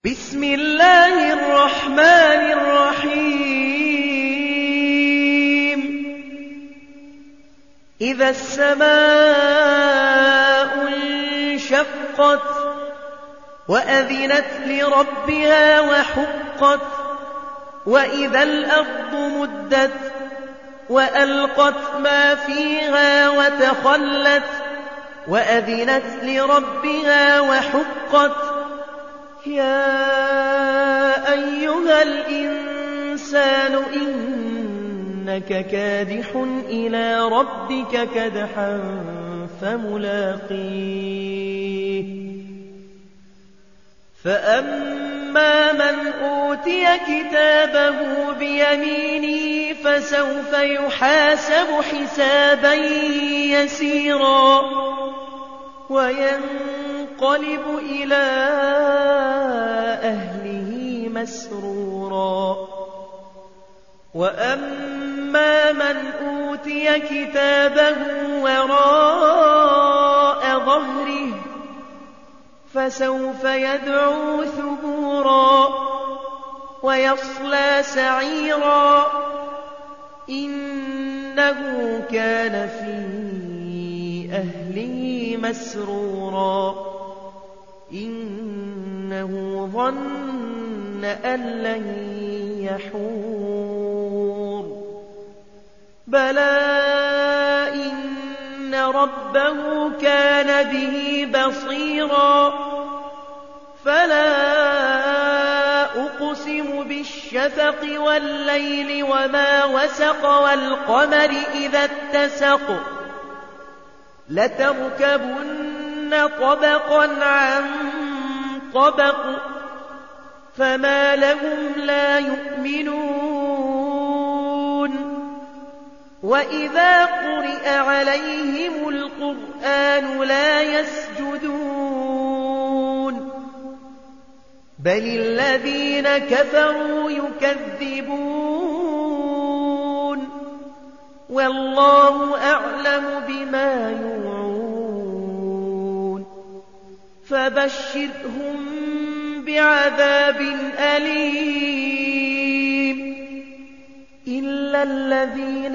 بسم الله الرحمن الرحيم إذا السماء انشقت وأذنت لربها وحقت وإذا الأرض مدت وألقت ما فيها وتخلت وأذنت لربها وحقت يا أيها الإنسان إنك كادح إلى ربك كدحا فملاقيه فأما من أوتي كتابه بيمينه فسوف يحاسب حسابا يسيرا وينقلب إلى أهله مسرورا وأما من أوتي كتابه وراء ظهره فسوف يدعو ثبورا ويصلى سعيرا إنه كان في أهله مسرورا إنه ظن أن لن يحور بلى إن ربه كان به بصيرا فلا أقسم بالشفق والليل وما وسق والقمر إذا اتسق لتركبن طبقا عن طبق فما لهم لا يؤمنون وإذا قرئ عليهم القرآن لا يسجدون بل الذين كفروا يكذبون والله أعلم بما يوعون فبشرهم بعذاب أليم إلا الذين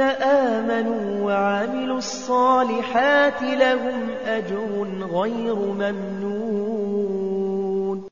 آمنوا وعملوا الصالحات لهم أجر غير ممنون